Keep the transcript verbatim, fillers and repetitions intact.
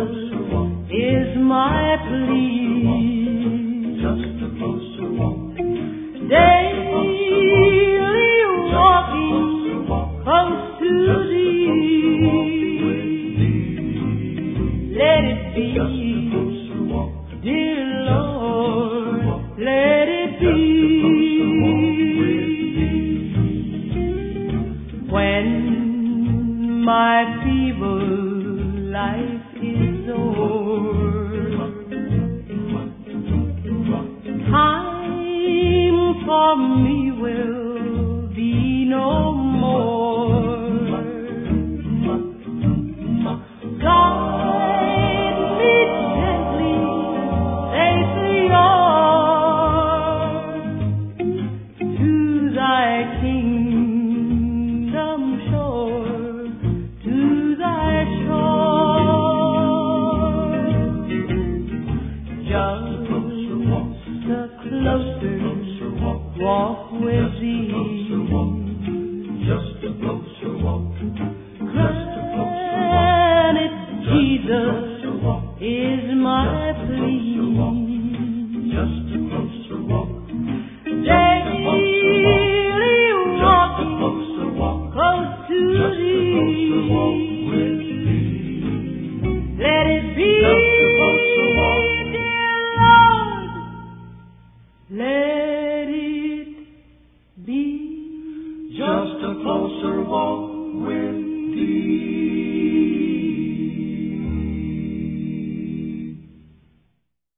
is my plea. Just a closer walk. Daily walking close to thee. Let it be, dear Lord, let it be. When my feeble life is o'er, time for me will be no more. Guide me gently, safely on to thy kingdom shore, to thy shore. Just a closer walk with thee. Just a closer walk. Granted, Jesus is my plea. Just a closer walk. Daily walking close to thee. Let it be, dear Lord, let it be. Just a closer walk.